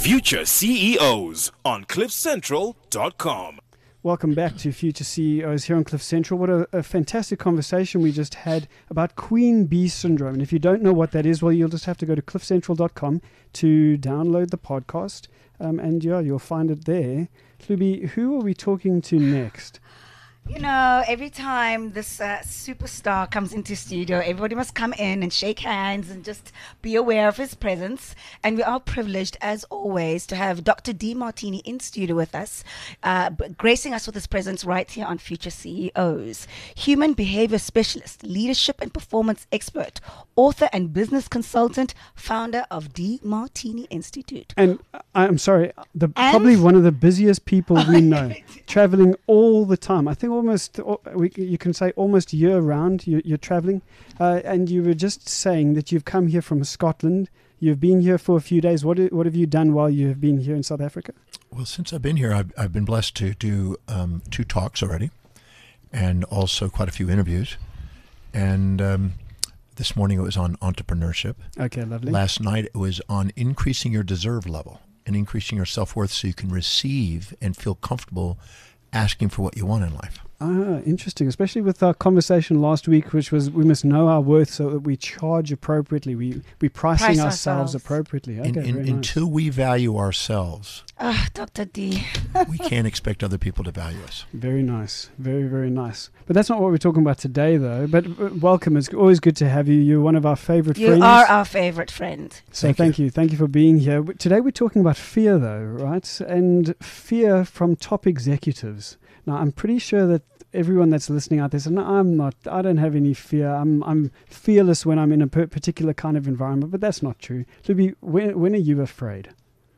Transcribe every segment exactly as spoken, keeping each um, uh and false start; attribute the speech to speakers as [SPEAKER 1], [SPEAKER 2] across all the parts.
[SPEAKER 1] Future C E Os on cliff central dot com.
[SPEAKER 2] Welcome back to Future C E Os here on Cliff Central. What a, a fantastic conversation we just had about Queen Bee Syndrome. And if you don't know what that is, well, you'll just have to go to cliff central dot com to download the podcast. Um, and yeah, you'll find it there. Hlubi, who are we talking to next?
[SPEAKER 3] You know, every time this uh, superstar comes into studio, everybody must come in and shake hands and just be aware of his presence. And we are privileged, as always, to have Doctor Demartini in studio with us, uh, gracing us with his presence right here on Future C E Os. Human behavior specialist, leadership and performance expert, author and business consultant, founder of Demartini Institute.
[SPEAKER 2] And uh, I'm sorry, the,
[SPEAKER 3] And-
[SPEAKER 2] probably one of the busiest people we know, traveling all the time. I think almost, we, you can say almost year round you, you're traveling. Uh, and you were just saying that you've come here from Scotland. You've been here for a few days. What, what have you done while you have been here in South Africa?
[SPEAKER 4] Well, since I've been here, I've, I've been blessed to do um, two talks already and also quite a few interviews. And um, this morning it was on entrepreneurship.
[SPEAKER 2] Okay, lovely.
[SPEAKER 4] Last night it was on increasing your deserve level and increasing your self-worth so you can receive and feel comfortable asking for what you want in life.
[SPEAKER 2] Ah, interesting, especially with our conversation last week, which was we must know our worth so that we charge appropriately. We, we're pricing
[SPEAKER 3] Price
[SPEAKER 2] ourselves
[SPEAKER 3] ourselves.
[SPEAKER 2] appropriately. Okay,
[SPEAKER 4] In, in,
[SPEAKER 2] very nice.
[SPEAKER 4] until we value ourselves,
[SPEAKER 3] Ah, Doctor D.
[SPEAKER 4] we can't expect other people to value us.
[SPEAKER 2] Very nice. Very, very nice. But that's not what we're talking about today, though. But uh, welcome. It's always good to have you. You're one of our favorite
[SPEAKER 3] You
[SPEAKER 2] friends.
[SPEAKER 3] are our favorite friend.
[SPEAKER 2] So
[SPEAKER 4] Thank
[SPEAKER 2] thank you. Thank you for being here. W- Today we're talking about fear, though, right? And fear from top executives. Now, I'm pretty sure that everyone that's listening out there says, no, I'm not, I don't have any fear. I'm I'm fearless when I'm in a per- particular kind of environment. But that's not true. Luby, when, when are you afraid?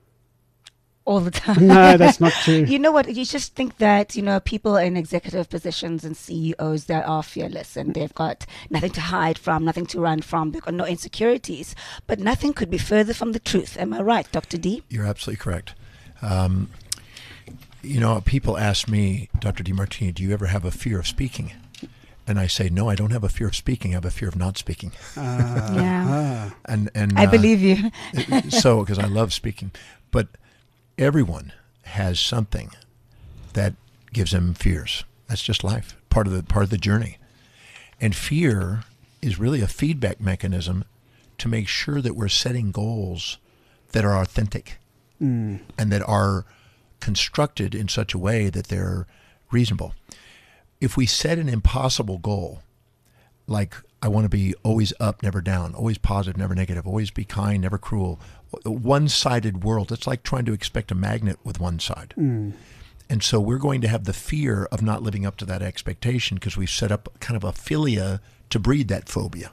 [SPEAKER 3] All the time.
[SPEAKER 2] No, that's not true.
[SPEAKER 3] You know what? You just think that, you know, people in executive positions and C E Os that are fearless and they've got nothing to hide from, nothing to run from, they've got no insecurities. But nothing could be further from the truth. Am I right, Doctor D?
[SPEAKER 4] You're absolutely correct. Um, you know, people ask me, Doctor Demartini, do you ever have a fear of speaking? And I say, no, I don't have a fear of speaking. I have a fear of not speaking.
[SPEAKER 2] Ah,
[SPEAKER 3] Yeah.
[SPEAKER 2] ah.
[SPEAKER 4] And and
[SPEAKER 3] I
[SPEAKER 4] uh,
[SPEAKER 3] believe you.
[SPEAKER 4] so, because I love speaking. But everyone has something that gives them fears. That's just life, part of the part of the journey. And fear is really a feedback mechanism to make sure that we're setting goals that are authentic
[SPEAKER 2] Mm.
[SPEAKER 4] and that are constructed in such a way that they're reasonable. If we set an impossible goal, like I want to be always up, never down, always positive, never negative, always be kind, never cruel, a one-sided world, it's like trying to expect a magnet with one side.
[SPEAKER 2] Mm.
[SPEAKER 4] And so we're going to have the fear of not living up to that expectation because we've set up kind of a philia to breed that phobia.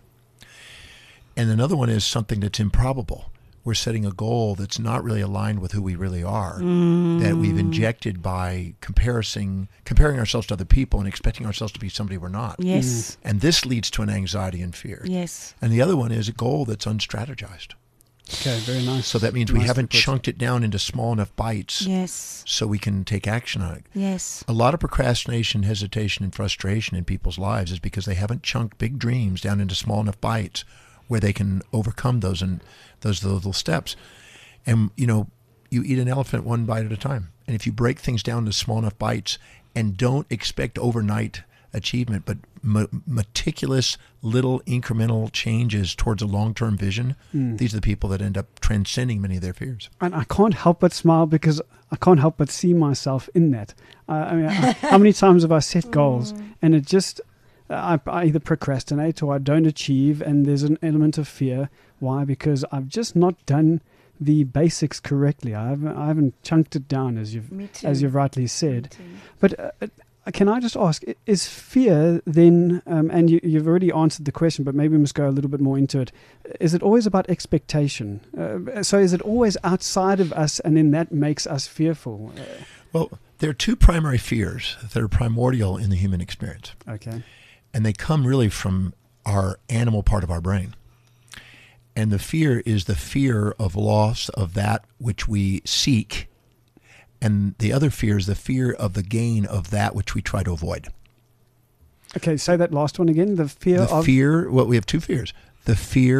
[SPEAKER 4] And another one is something that's improbable. We're setting a goal that's not really aligned with who we really are,
[SPEAKER 3] Mm.
[SPEAKER 4] that we've injected by comparing, comparing ourselves to other people and expecting ourselves to be somebody we're not.
[SPEAKER 3] Yes.
[SPEAKER 4] And this leads to an anxiety and fear.
[SPEAKER 3] Yes.
[SPEAKER 4] And the other one is a goal that's unstrategized.
[SPEAKER 2] Okay, very nice.
[SPEAKER 4] So that means we
[SPEAKER 2] Nicely
[SPEAKER 4] haven't
[SPEAKER 2] put.
[SPEAKER 4] chunked it down into small enough bites
[SPEAKER 3] Yes.
[SPEAKER 4] so we can take action on it.
[SPEAKER 3] Yes.
[SPEAKER 4] A lot of procrastination, hesitation, and frustration in people's lives is because they haven't chunked big dreams down into small enough bites where they can overcome those and those little steps. And, you know, you eat an elephant one bite at a time. And if you break things down to small enough bites and don't expect overnight achievement, but m- meticulous little incremental changes towards a long-term vision,
[SPEAKER 2] Mm.
[SPEAKER 4] these are the people that end up transcending many of their fears.
[SPEAKER 2] And I can't help but smile because I can't help but see myself in that. Uh, I mean, I, how many times have I set goals and it just, I, I either procrastinate or I don't achieve, and there's an element of fear. Why? Because I've just not done the basics correctly. I haven't, I haven't chunked it down, as you've
[SPEAKER 3] Me too.
[SPEAKER 2] as you've rightly
[SPEAKER 3] Me
[SPEAKER 2] said.
[SPEAKER 3] too.
[SPEAKER 2] But uh, uh, can I just ask, i- is fear then, um, and you, you've already answered the question, but maybe we must go a little bit more into it. Is it always about expectation? Uh, so is it always outside of us, and then that makes us fearful? Uh,
[SPEAKER 4] Well, there are two primary fears that are primordial in the human experience.
[SPEAKER 2] okay.
[SPEAKER 4] And they come really from our animal part of our brain. And the fear is the fear of loss of that which we seek. And the other fear is the fear of the gain of that which we try to avoid.
[SPEAKER 2] Okay, say that last one again. The fear
[SPEAKER 4] The
[SPEAKER 2] of...
[SPEAKER 4] fear, well, we have two fears. The fear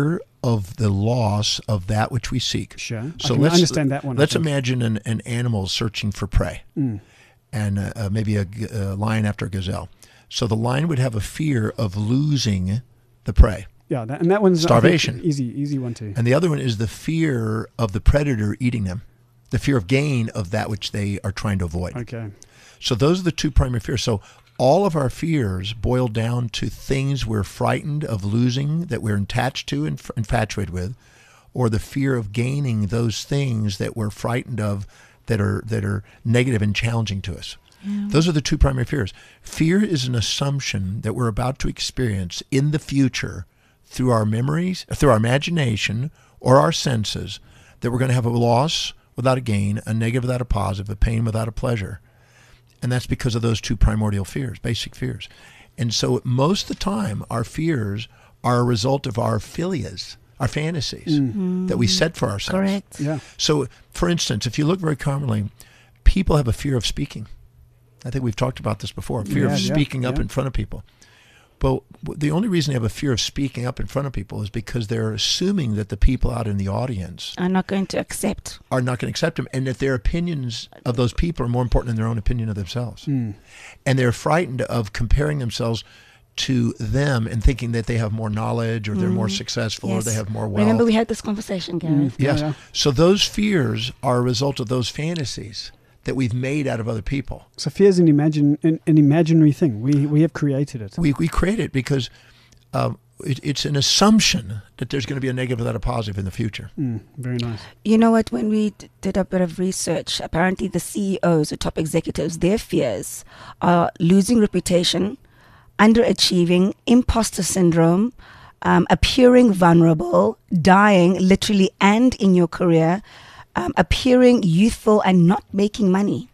[SPEAKER 4] of the loss of that which we seek.
[SPEAKER 2] Sure.
[SPEAKER 4] So
[SPEAKER 2] I can
[SPEAKER 4] let's
[SPEAKER 2] understand that one. I
[SPEAKER 4] Let's
[SPEAKER 2] think.
[SPEAKER 4] imagine an, an animal searching for prey,
[SPEAKER 2] Mm.
[SPEAKER 4] and uh, uh, maybe a, g- a lion after a gazelle. So the lion would have a fear of losing the prey,
[SPEAKER 2] Yeah, that, and that one's I think,
[SPEAKER 4] Starvation.
[SPEAKER 2] easy, easy one too.
[SPEAKER 4] and the other one is the fear of the predator eating them, the fear of gain of that which they are trying to avoid.
[SPEAKER 2] Okay.
[SPEAKER 4] So those are the two primary fears. So all of our fears boil down to things we're frightened of losing, that we're attached to and f- infatuated with, or the fear of gaining those things that we're frightened of, that are that are negative and challenging to us. Those are the two primary fears. Fear is an assumption that we're about to experience in the future through our memories, through our imagination, or our senses, that we're going to have a loss without a gain, a negative without a positive, a pain without a pleasure. And that's because of those two primordial fears, basic fears. And so most of the time, our fears are a result of our philias, our fantasies that we set for ourselves.
[SPEAKER 3] Correct.
[SPEAKER 2] Yeah.
[SPEAKER 4] So, for instance, if you look very commonly, people have a fear of speaking. I think we've talked about this before, a fear
[SPEAKER 2] Yeah,
[SPEAKER 4] of
[SPEAKER 2] yeah,
[SPEAKER 4] speaking up
[SPEAKER 2] yeah.
[SPEAKER 4] in front of people. But w- the only reason they have a fear of speaking up in front of people is because they're assuming that the people out in the audience
[SPEAKER 3] I'm not going to accept.
[SPEAKER 4] are not going to accept them, and that their opinions of those people are more important than their own opinion of themselves.
[SPEAKER 2] Mm.
[SPEAKER 4] And they're frightened of comparing themselves to them and thinking that they have more knowledge, or they're more successful, or
[SPEAKER 3] Yes.
[SPEAKER 4] they have more wealth.
[SPEAKER 3] Remember, we had this conversation, Gareth.
[SPEAKER 4] Yes.
[SPEAKER 2] Yeah, yeah.
[SPEAKER 4] So those fears are a result of those fantasies that we've made out of other people.
[SPEAKER 2] So fear is an imagine an, an imaginary thing. We we have created it.
[SPEAKER 4] We we create it because um, it, it's an assumption that there's going to be a negative without a positive in the future.
[SPEAKER 2] Mm, very nice.
[SPEAKER 3] You know what? When we d- did a bit of research, apparently the C E Os, the top executives, their fears are losing reputation, underachieving, imposter syndrome, um, appearing vulnerable, dying literally and in your career, um, appearing youthful and not making money.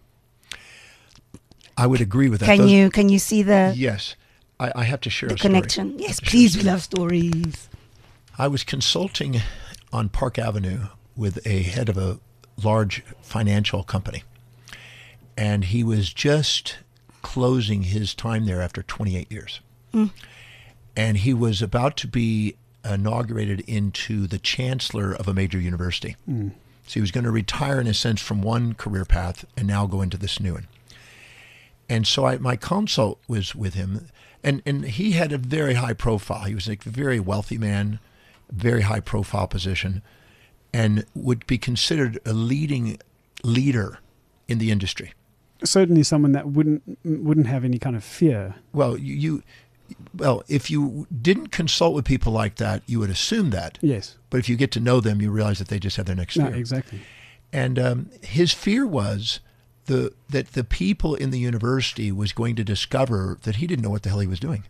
[SPEAKER 4] I would agree with that.
[SPEAKER 3] Can
[SPEAKER 4] Those-
[SPEAKER 3] you can you see the,
[SPEAKER 4] Yes. I, I have to share
[SPEAKER 3] the
[SPEAKER 4] a story.
[SPEAKER 3] connection? Yes,
[SPEAKER 4] I have to share a
[SPEAKER 3] please. We
[SPEAKER 4] story.
[SPEAKER 3] love stories.
[SPEAKER 4] I was consulting on Park Avenue with a head of a large financial company, and he was just closing his time there after twenty-eight years. And he was about to be inaugurated into the chancellor of a major university. So he was going to retire, in a sense, from one career path and now go into this new one. And so I, my consult was with him, and, and he had a very high profile. He was a very wealthy man, very high profile position, and would be considered a leading leader in the industry.
[SPEAKER 2] Certainly, someone that wouldn't wouldn't have any kind of fear.
[SPEAKER 4] Well, you, you well, if you didn't consult with people like that, you would assume that.
[SPEAKER 2] Yes.
[SPEAKER 4] But if you get to know them, you realize that they just have their next
[SPEAKER 2] No,
[SPEAKER 4] fear.
[SPEAKER 2] exactly.
[SPEAKER 4] And um, his fear was the that the people in the university was going to discover that he didn't know what the hell he was doing.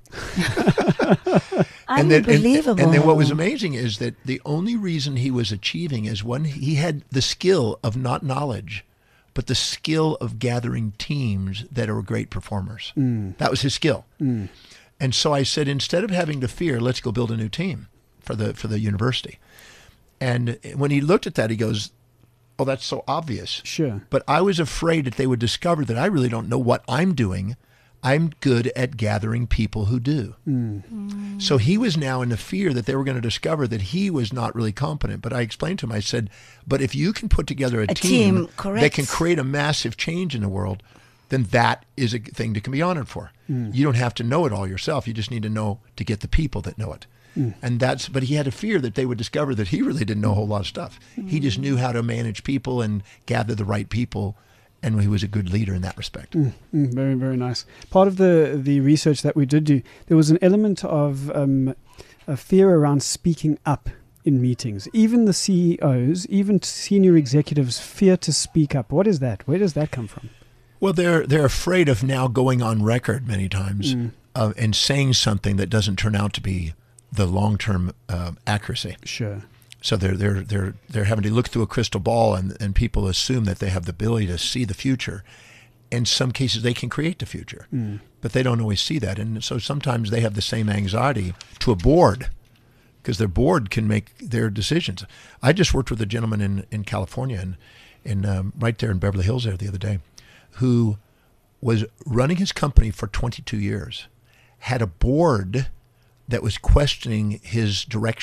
[SPEAKER 4] And then, and,
[SPEAKER 3] Unbelievable.
[SPEAKER 4] and then what was amazing is that the only reason he was achieving is when he had the skill of not knowledge, but the skill of gathering teams that are great performers. That was his skill. And so I said, instead of having to fear, let's go build a new team for the for the university. And when he looked at that, he goes, oh, that's so obvious.
[SPEAKER 2] Sure.
[SPEAKER 4] But I was afraid that they would discover that I really don't know what I'm doing. I'm good at gathering people who do. So he was now in the fear that they were going to discover that he was not really competent. But I explained to him, I said, but if you can put together a,
[SPEAKER 3] A
[SPEAKER 4] team,
[SPEAKER 3] team, correct.
[SPEAKER 4] that can create a massive change in the world, then that is a thing that can be honored for. You don't have to know it all yourself. You just need to know to get the people that know it. And that's, but he had a fear that they would discover that he really didn't know a whole lot of stuff. He just knew how to manage people and gather the right people, and he was a good leader in that respect.
[SPEAKER 2] Mm, very, very nice. Part of the, the research that we did do, there was an element of um, a fear around speaking up in meetings. Even the C E Os, even senior executives fear to speak up. What is that? Where does that come from?
[SPEAKER 4] Well, they're they're afraid of now going on record many times uh, and saying something that doesn't turn out to be the long-term uh, accuracy.
[SPEAKER 2] Sure.
[SPEAKER 4] So they're they're they're they're having to look through a crystal ball, and, and people assume that they have the ability to see the future. In some cases, they can create the future, but they don't always see that, and so sometimes they have the same anxiety to a board because their board can make their decisions. I just worked with a gentleman in in California, and in um, right there in Beverly Hills there the other day, who was running his company for twenty-two years, had a board that was questioning his direction.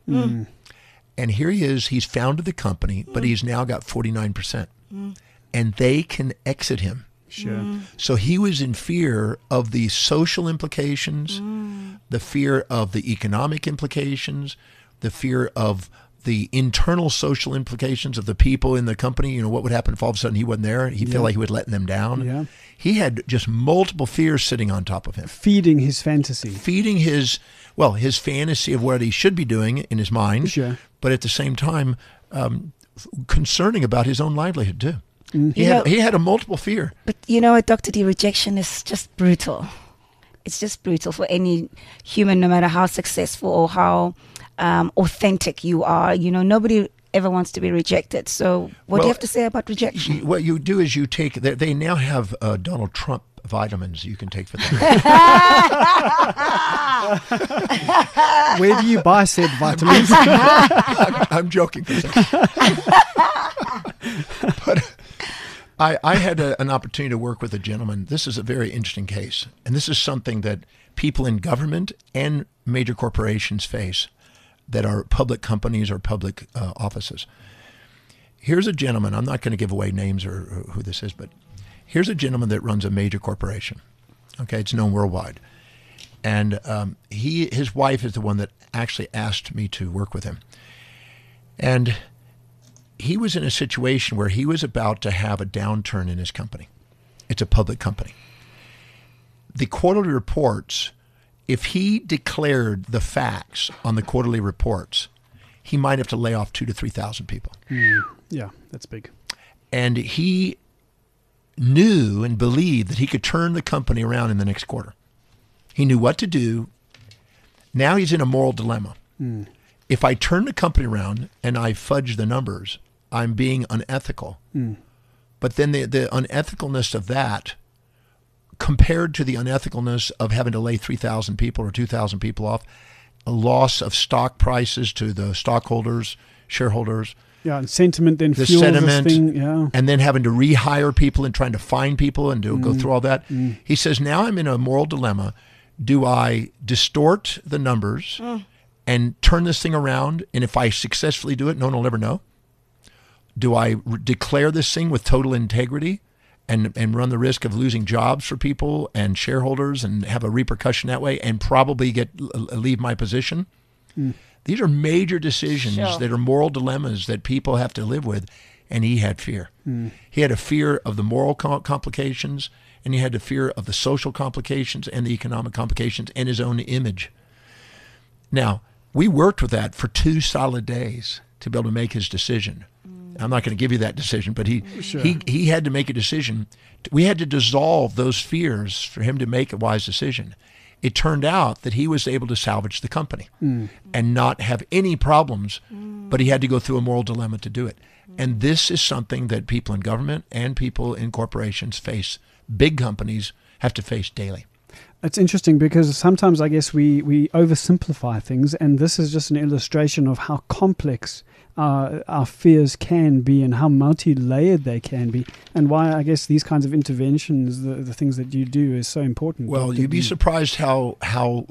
[SPEAKER 2] Mm.
[SPEAKER 4] And here he is, he's founded the company, but he's now got forty-nine percent. Mm. And they can exit him.
[SPEAKER 2] Sure.
[SPEAKER 3] Mm.
[SPEAKER 4] So he was in fear of the social implications,
[SPEAKER 3] Mm.
[SPEAKER 4] the fear of the economic implications, the fear of the internal social implications of the people in the company. You know, what would happen if all of a sudden he wasn't there? He'd
[SPEAKER 2] Yeah.
[SPEAKER 4] feel like he was letting them down.
[SPEAKER 2] Yeah.
[SPEAKER 4] He had just multiple fears sitting on top of him,
[SPEAKER 2] Feeding his fantasy.
[SPEAKER 4] feeding his, well, his fantasy of what he should be doing in his mind,
[SPEAKER 2] Sure.
[SPEAKER 4] but at the same time, um, concerning about his own livelihood too.
[SPEAKER 2] Mm.
[SPEAKER 4] He
[SPEAKER 3] You
[SPEAKER 4] had,
[SPEAKER 3] know-
[SPEAKER 4] he had a multiple fear.
[SPEAKER 3] But you know what, Doctor D, rejection is just brutal. It's just brutal for any human, no matter how successful or how um, authentic you are. You know, nobody ever wants to be rejected. So what do
[SPEAKER 4] Well,
[SPEAKER 3] you have to say about rejection?
[SPEAKER 4] You- What you do is you take, they, they now have uh, Donald Trump vitamins you can take for that.
[SPEAKER 2] Where do you buy said vitamins?
[SPEAKER 4] I'm, I'm joking for a second. But I, I had a, an opportunity to work with a gentleman. This is a very interesting case. And this is something that people in government and major corporations face that are public companies or public uh, offices. Here's a gentleman, I'm not going to give away names or, or who this is, but here's a gentleman that runs a major corporation. Okay, it's known worldwide. And um, he, his wife is the one that actually asked me to work with him. And he was in a situation where he was about to have a downturn in his company. It's a public company. The quarterly reports, if he declared the facts on the quarterly reports, he might have to lay off two to three thousand people.
[SPEAKER 2] Mm. Yeah, that's big.
[SPEAKER 4] And he knew and believed that he could turn the company around in the next quarter. He knew what to do. Now he's in a moral dilemma.
[SPEAKER 2] Mm.
[SPEAKER 4] If I turn the company around and I fudge the numbers, I'm being unethical.
[SPEAKER 2] Mm.
[SPEAKER 4] But then the, the unethicalness of that compared to the unethicalness of having to lay three thousand people or two thousand people off, a loss of stock prices to the stockholders, shareholders,
[SPEAKER 2] Yeah, and sentiment then
[SPEAKER 4] the
[SPEAKER 2] fuels
[SPEAKER 4] sentiment,
[SPEAKER 2] this thing. Yeah.
[SPEAKER 4] and then having to rehire people and trying to find people and do, go through all that.
[SPEAKER 2] Mm.
[SPEAKER 4] He says, now I'm in a moral dilemma. Do I distort the numbers
[SPEAKER 3] Mm.
[SPEAKER 4] and turn this thing around? And if I successfully do it, no one will ever know. Do I re- declare this thing with total integrity and, and run the risk of losing jobs for people and shareholders and have a repercussion that way and probably get leave my position?
[SPEAKER 2] Mm.
[SPEAKER 4] These are major decisions
[SPEAKER 3] Sure.
[SPEAKER 4] that are moral dilemmas that people have to live with, and he had fear.
[SPEAKER 2] Mm.
[SPEAKER 4] He had a fear of the moral com- complications, and he had a fear of the social complications and the economic complications and his own image. Now, we worked with that for two solid days to be able to make his decision. I'm not going to give you that decision, but he,
[SPEAKER 2] Sure.
[SPEAKER 4] he he had to make a decision. We had to dissolve those fears for him to make a wise decision. It turned out that he was able to salvage the company
[SPEAKER 2] Mm.
[SPEAKER 4] and not have any problems, but he had to go through a moral dilemma to do it. And this is something that people in government and people in corporations face. Big companies have to face daily.
[SPEAKER 2] It's interesting because sometimes I guess we, we oversimplify things, and this is just an illustration of how complex uh, our fears can be and how multi-layered they can be, and why I guess these kinds of interventions, the, the things that you do, is so important.
[SPEAKER 4] Well,
[SPEAKER 2] Doctor
[SPEAKER 4] you'd be
[SPEAKER 2] D.
[SPEAKER 4] surprised how how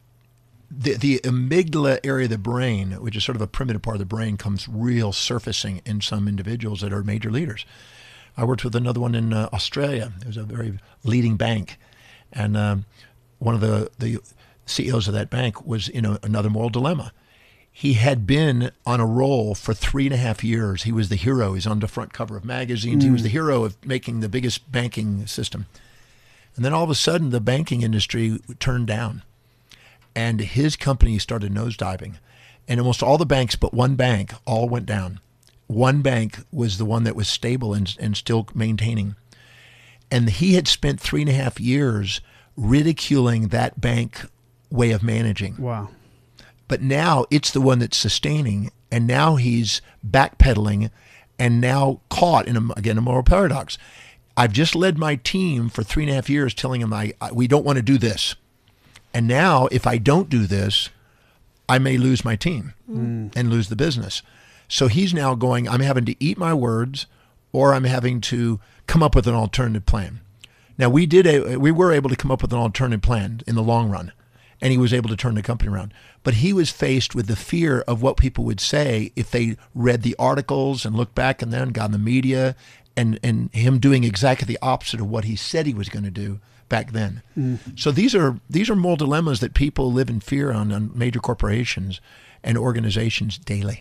[SPEAKER 4] the the amygdala area of the brain, which is sort of a primitive part of the brain, comes real surfacing in some individuals that are major leaders. I worked with another one in uh, Australia. It was a very leading bank, and um, one of the the C E Os of that bank was in a, another moral dilemma. He had been on a roll for three and a half years. He was the hero. He's on the front cover of magazines. He was the hero of making the biggest banking system. And then all of a sudden, the banking industry turned down, and his company started nosediving. And almost all the banks but one bank all went down. One bank was the one that was stable and, and still maintaining. And he had spent three and a half years ridiculing that bank way of managing.
[SPEAKER 2] Wow.
[SPEAKER 4] But now it's the one that's sustaining, and now he's backpedaling and now caught in, a, again, a moral paradox. I've just led my team for three and a half years telling them I, I we don't want to do this. And now if I don't do this, I may lose my team
[SPEAKER 2] Mm.
[SPEAKER 4] and lose the business. So he's now going, I'm having to eat my words, or I'm having to come up with an alternative plan. Now we did a, we were able to come up with an alternative plan in the long run. and he was able to turn the company around. But he was faced with the fear of what people would say if they read the articles and looked back and then got in the media, and, and him doing exactly the opposite of what he said he was going to do back then. Mm. So these are these are moral dilemmas that people live in fear on, on major corporations and organizations daily.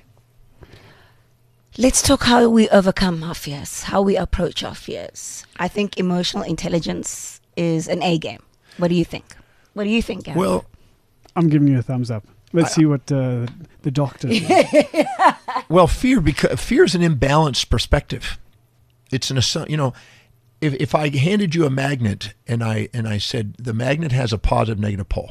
[SPEAKER 3] Let's talk how we overcome our fears, how we approach our fears. I think emotional intelligence is an A game. What do you think? What do you think, Gary?
[SPEAKER 4] Well,
[SPEAKER 2] I'm giving you a thumbs up. Let's I, see what uh, the doctor says.
[SPEAKER 4] Well, fear because fear is an imbalanced perspective. It's an you know, if if I handed you a magnet and I and I said the magnet has a positive negative pole,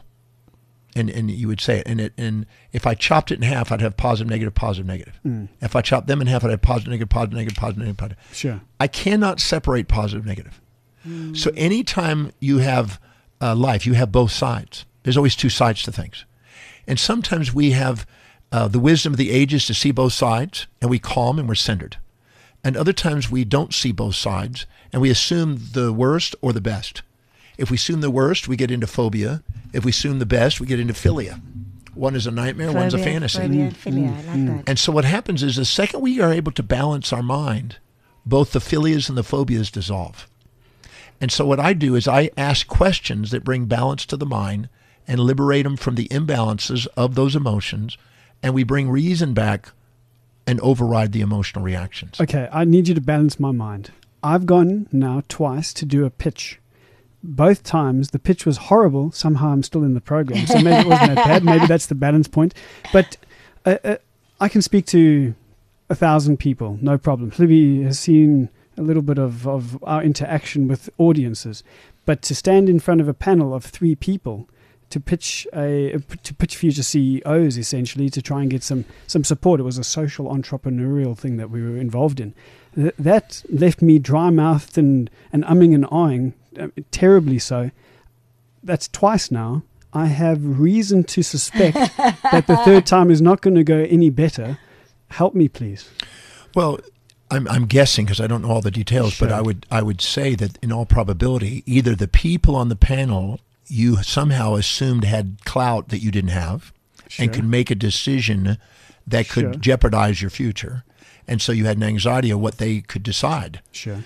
[SPEAKER 4] and and you would say it, and it and if I chopped it in half, I'd have positive negative positive negative. Mm. If I chopped them in half, I'd have positive negative positive negative positive negative positive.
[SPEAKER 2] Sure.
[SPEAKER 4] I cannot separate positive negative. Mm. So anytime you have uh, life, you have both sides. There's always two sides to things. And sometimes we have uh, the wisdom of the ages to see both sides, and we calm and we're centered. And other times we don't see both sides, and we assume the worst or the best. If we assume the worst, we get into phobia. If we assume the best, we get into philia. One is a nightmare, phobia, one's a fantasy.
[SPEAKER 3] Phobia and philia, mm. I like mm. that.
[SPEAKER 4] And so what happens is the second we are able to balance our mind, both the philias and the phobias dissolve. And so what I do is I ask questions that bring balance to the mind and liberate them from the imbalances of those emotions, and we bring reason back and override the emotional reactions.
[SPEAKER 2] Okay, I need you to balance my mind. I've gone now twice to do a pitch. Both times the pitch was horrible. Somehow I'm still in the program, so maybe it wasn't that bad. Maybe that's the balance point. But uh, uh, I can speak to a thousand people, no problem. Libby has seen a little bit of, of our interaction with audiences. But to stand in front of a panel of three people to pitch a to pitch future C E Os, essentially, to try and get some, some support. It was a social entrepreneurial thing that we were involved in. Th- that left me dry-mouthed and, and umming and ahhing, uh, terribly so. That's twice now. I have reason to suspect that the third time is not going to go any better. Help me, please.
[SPEAKER 4] Well, I'm, I'm guessing because I don't know all the details, sure. but I would I would say that in all probability, either the people on the panel you somehow assumed had clout that you didn't have, sure. and could make a decision that could sure. jeopardize your future, and so you had an anxiety of what they could decide.
[SPEAKER 2] Sure.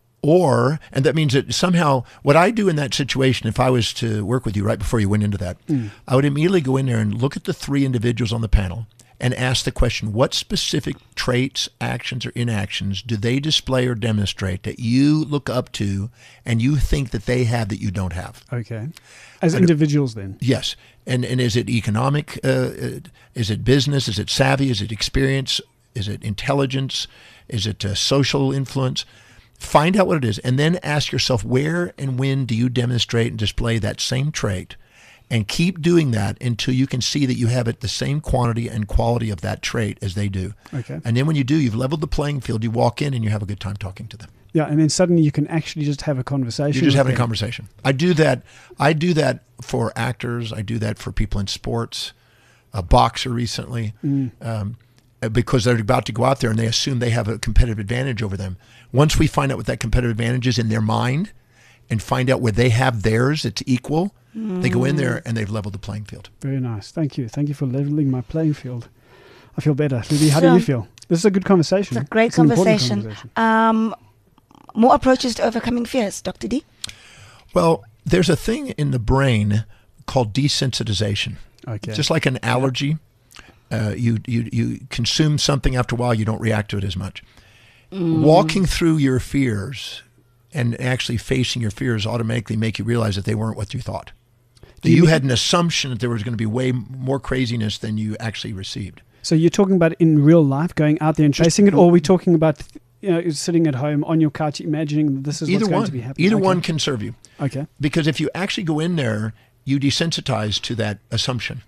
[SPEAKER 4] Or, and that means that somehow, what I do in that situation, if I was to work with you right before you went into that, mm. I would immediately go in there and look at the three individuals on the panel and ask the question, what specific traits, actions, or inactions do they display or demonstrate that you look up to and you think that they have that you don't have?
[SPEAKER 2] Okay. As
[SPEAKER 4] and,
[SPEAKER 2] individuals then?
[SPEAKER 4] Yes. And and is it economic? Uh, is it business? Is it savvy? Is it experience? Is it intelligence? Is it uh, social influence? Find out what it is, and then ask yourself, where and when do you demonstrate and display that same trait? And keep doing that until you can see that you have it the same quantity and quality of that trait as they do.
[SPEAKER 2] Okay.
[SPEAKER 4] And then when you do, you've leveled the playing field. You walk in and you have a good time talking to them.
[SPEAKER 2] Yeah, and then suddenly you can actually just have a conversation.
[SPEAKER 4] You're just having
[SPEAKER 2] them.
[SPEAKER 4] a conversation. I do that. I do that for actors. I do that for people in sports. A boxer recently, mm. um, because they're about to go out there and they assume they have a competitive advantage over them. Once we find out what that competitive advantage is in their mind, and find out where they have theirs, it's equal. Mm. They go in there and they've leveled the playing field.
[SPEAKER 2] Very nice. Thank you. Thank you for leveling my playing field. I feel better. Libby, how do you feel? This is a good conversation.
[SPEAKER 3] It's a great it's conversation. conversation. Um, more approaches to overcoming fears, Doctor D?
[SPEAKER 4] Well, there's a thing in the brain called desensitization.
[SPEAKER 2] Okay.
[SPEAKER 4] Just like an allergy. Uh, you, you, you consume something, after a while you don't react to it as much. Mm. Walking through your fears and actually facing your fears automatically make you realize that they weren't what you thought. Do you, you had an assumption that there was going to be way more craziness than you actually received.
[SPEAKER 2] So you're talking about in real life, going out there and chasing it, or are we talking about, you know, sitting at home on your couch imagining this is
[SPEAKER 4] Either
[SPEAKER 2] what's
[SPEAKER 4] one.
[SPEAKER 2] going to be happening?
[SPEAKER 4] Either
[SPEAKER 2] okay.
[SPEAKER 4] one can serve you.
[SPEAKER 2] Okay.
[SPEAKER 4] Because if you actually go in there, you desensitize to that assumption.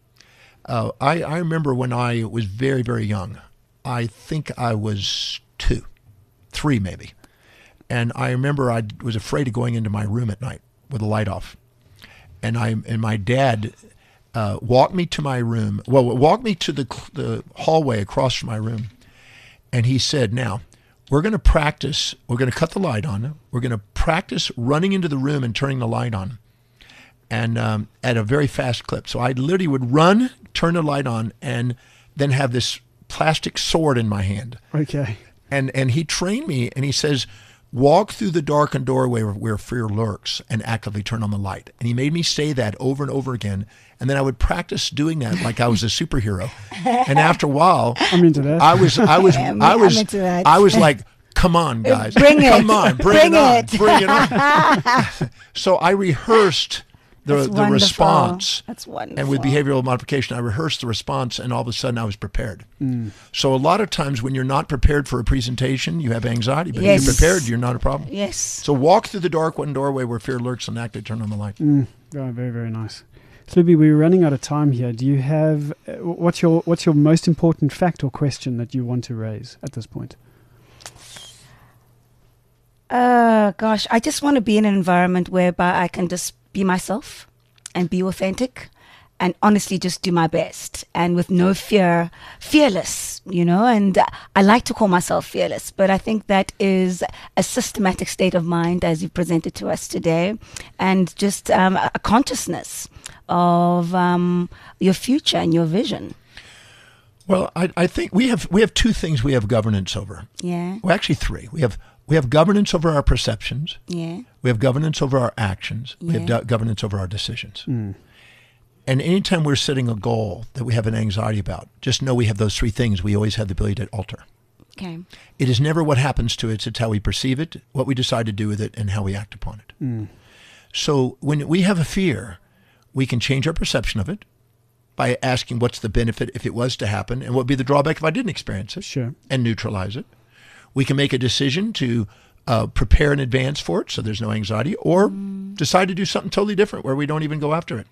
[SPEAKER 4] Uh, I, I remember when I was very, very young, I think I was two, three maybe. And I remember I was afraid of going into my room at night with the light off. And I and my dad uh, walked me to my room, well, walked me to the the hallway across from my room. And he said, now, we're going to practice, we're going to cut the light on. We're going to practice running into the room and turning the light on. and um, at a very fast clip. So I literally would run, turn the light on, and then have this plastic sword in my hand.
[SPEAKER 2] Okay.
[SPEAKER 4] And and he trained me, and he says, walk through the darkened doorway where, where fear lurks and actively turn on the light. And he made me say that over and over again. And then I would practice doing that like I was a superhero. And after a while,
[SPEAKER 2] I'm into that.
[SPEAKER 4] I was I was
[SPEAKER 3] I'm-
[SPEAKER 4] I
[SPEAKER 3] I'm
[SPEAKER 4] was
[SPEAKER 3] into that.
[SPEAKER 4] I was like, come on, guys,
[SPEAKER 3] Bring it.
[SPEAKER 4] come on, bring,
[SPEAKER 3] Bring
[SPEAKER 4] it on,
[SPEAKER 3] it.
[SPEAKER 4] bring it on. So I rehearsed the
[SPEAKER 3] That's
[SPEAKER 4] the
[SPEAKER 3] wonderful.
[SPEAKER 4] response.
[SPEAKER 3] That's wonderful.
[SPEAKER 4] And with behavioral modification, I rehearsed the response, and all of a sudden I was prepared. So a lot of times when you're not prepared for a presentation, you have anxiety. But
[SPEAKER 3] Yes.
[SPEAKER 4] if you're prepared, you're not a problem.
[SPEAKER 3] Yes.
[SPEAKER 4] So walk through the dark one doorway where fear lurks and actively turn on the light.
[SPEAKER 2] Mm, oh, very, very nice. Slubi, we're running out of time here. Do you have uh, what's your what's your most important fact or question that you want to raise at this point?
[SPEAKER 3] Uh, gosh, I just want to be in an environment whereby I can just be myself and be authentic and honestly just do my best and with no fear, fearless, you know, and uh, I like to call myself fearless, but I think that is a systematic state of mind as you presented to us today, and just um, a a consciousness of um, your future and your vision.
[SPEAKER 4] Well, I, I think we have we have two things we have governance over.
[SPEAKER 3] Yeah,
[SPEAKER 4] Well, actually three. We have we have governance over our perceptions.
[SPEAKER 3] yeah,
[SPEAKER 4] We have governance over our actions. We have
[SPEAKER 3] Yeah.
[SPEAKER 4] do- governance over our decisions.
[SPEAKER 2] Mm.
[SPEAKER 4] And anytime we're setting a goal that we have an anxiety about, just know we have those three things we always have the ability to alter.
[SPEAKER 3] okay,
[SPEAKER 4] It is never what happens to it, it's how we perceive it, what we decide to do with it, and how we act upon it.
[SPEAKER 2] Mm.
[SPEAKER 4] So when we have a fear, we can change our perception of it by asking what's the benefit if it was to happen, and what would be the drawback if I didn't experience it,
[SPEAKER 2] Sure.
[SPEAKER 4] and neutralize it. We can make a decision to uh, prepare in advance for it so there's no anxiety, or decide to do something totally different where we don't even go after it.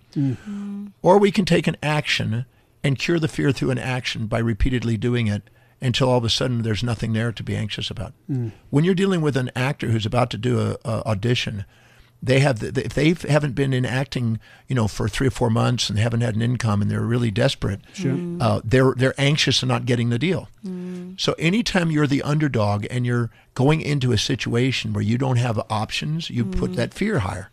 [SPEAKER 4] Or we can take an action and cure the fear through an action by repeatedly doing it until all of a sudden there's nothing there to be anxious about. When you're dealing with an actor who's about to do a, a audition, they have the, if they haven't been in acting, you know, for three or four months and haven't had an income and they're really desperate,
[SPEAKER 2] Sure.
[SPEAKER 4] uh, they're they're anxious and not getting the deal. So anytime you're the underdog and you're going into a situation where you don't have options, you put that fear higher.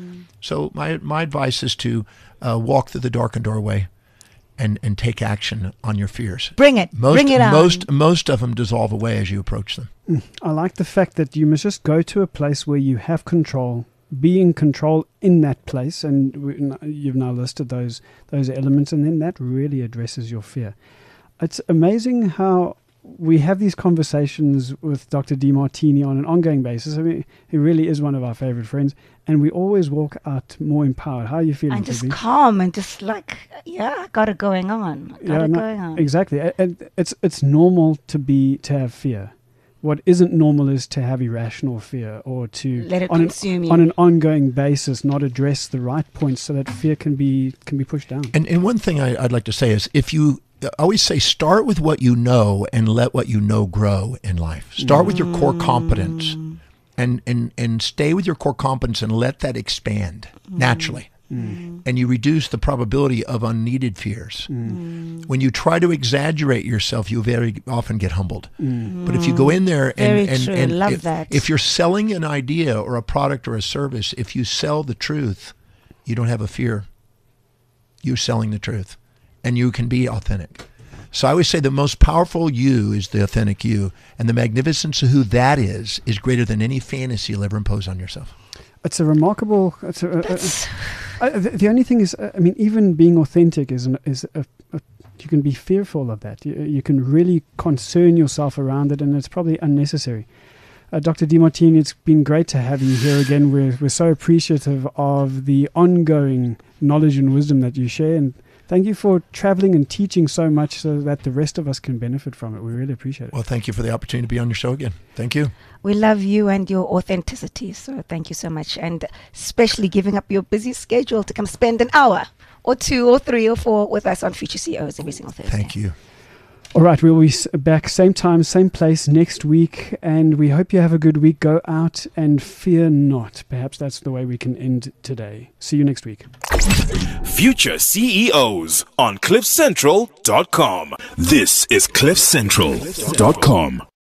[SPEAKER 4] So my my advice is to uh, walk through the darkened doorway and, and take action on your fears.
[SPEAKER 3] bring it,
[SPEAKER 4] Most
[SPEAKER 3] bring it on.
[SPEAKER 4] most most of them dissolve away as you approach them.
[SPEAKER 2] I like the fact that you must just go to a place where you have control, be in control in that place, and we, n- you've now listed those those elements, and then that really addresses your fear. It's amazing how we have these conversations with Doctor Demartini on an ongoing basis. I mean, he really is one of our favorite friends, and we always walk out more empowered. How are you feeling,
[SPEAKER 3] and just
[SPEAKER 2] Libby?
[SPEAKER 3] calm and just like, yeah, I got it going on. I got
[SPEAKER 2] Yeah,
[SPEAKER 3] it
[SPEAKER 2] no,
[SPEAKER 3] going on.
[SPEAKER 2] Exactly. A- And it's it's normal to be to have fear. What isn't normal is to have irrational fear, or to
[SPEAKER 3] Let it
[SPEAKER 2] on an,
[SPEAKER 3] consume you.
[SPEAKER 2] on an ongoing basis not address the right points so that fear can be can be pushed down.
[SPEAKER 4] And and one thing I, I'd like to say is, if you I always say, start with what you know and let what you know grow in life. Start with your core competence, and and and stay with your core competence and let that expand naturally. And you reduce the probability of unneeded fears. When you try to exaggerate yourself, you very often get humbled. But if you go in there and,
[SPEAKER 3] Very
[SPEAKER 4] and,
[SPEAKER 3] true.
[SPEAKER 4] and
[SPEAKER 3] Love
[SPEAKER 4] if,
[SPEAKER 3] that.
[SPEAKER 4] if you're selling an idea or a product or a service, if you sell the truth, you don't have a fear. You're selling the truth, and you can be authentic. So I always say the most powerful you is the authentic you, and the magnificence of who that is is greater than any fantasy you'll ever impose on yourself.
[SPEAKER 2] It's a remarkable. It's a, a, a,
[SPEAKER 3] That's,
[SPEAKER 2] Uh, the, the only thing is, uh, I mean, even being authentic is an, is a, a, you can be fearful of that. You, you can really concern yourself around it, and it's probably unnecessary. Uh, Doctor Demartini, it's been great to have you here again. We're we're so appreciative of the ongoing knowledge and wisdom that you share, and thank you for traveling and teaching so much so that the rest of us can benefit from it. We really appreciate it.
[SPEAKER 4] Well, thank you for the opportunity to be on your show again. Thank you.
[SPEAKER 3] we love you and your authenticity. So thank you so much. And especially giving up your busy schedule to come spend an hour or two or three or four with us on Future C E Os every single Thursday.
[SPEAKER 4] Thank you.
[SPEAKER 2] All right, we'll be s- back same time, same place next week, and we hope you have a good week. Go out and fear not. Perhaps that's the way we can end today. See you next week.
[SPEAKER 1] Future C E Os on cliff central dot com. This is cliff central dot com.